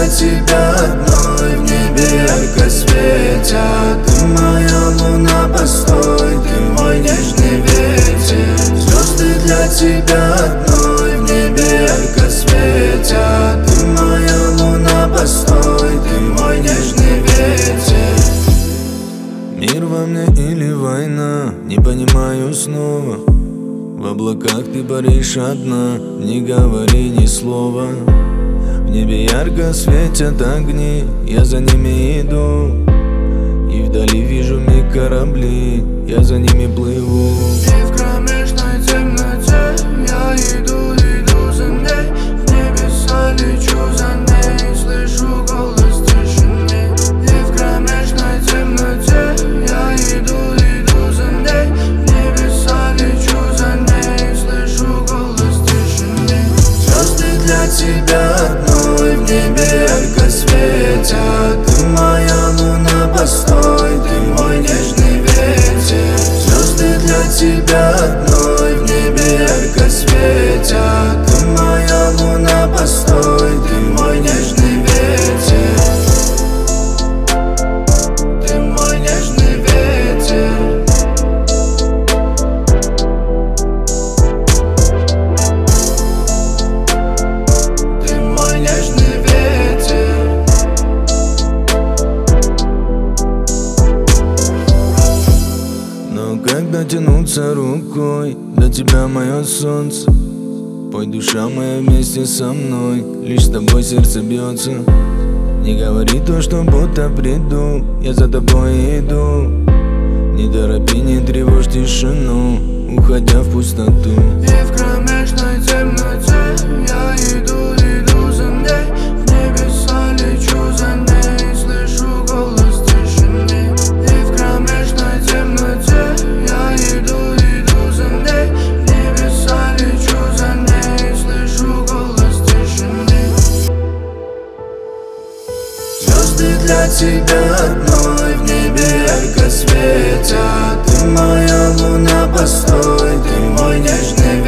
тебя одной в небе ярко светят. Ты моя луна, постой, ты мой нежный ветер. Звезды для тебя одной в небе ярко светят. Ты моя луна, постой, ты мой нежный ветер. Мир во мне или война, не понимаю снова. В облаках ты паришь одна, не говори ни слова. В небе ярко светят огни, я за ними иду. И вдали вижу миг корабли, я за ними плыву. И в кромешной темноте я иду за ней. В небеса лечу за ней, слышу голос тишины. И в кромешной темноте я иду за ней. В небеса лечу за ней, слышу голос тишины. Звезды для тебя одной в небе ярко светят. Ты моя луна, постой, ты мой нежный ветер. Звезды для тебя одной в небе ярко светят. Ты моя луна, постой, ты мой нежный ветер. Ты мой нежный ветер. Ты мой нежный ветер. Но как дотянуться рукой до тебя, мое солнце? Пой, душа моя, вместе со мной, лишь с тобой сердце бьется. Не говори то, что будто приду, я за тобой иду. Не торопи, не тревожь тишину, уходя в пустоту. И в кромешной темноте я иду за ней. В небеса лечу за ней, слышу голос тишины. И в кромешной темноте я иду за ней. В небеса лечу за ней, слышу голос тишины. Звезды для тебя одной в небе ярко светят. Ты моя луна, постой, ты мой нежный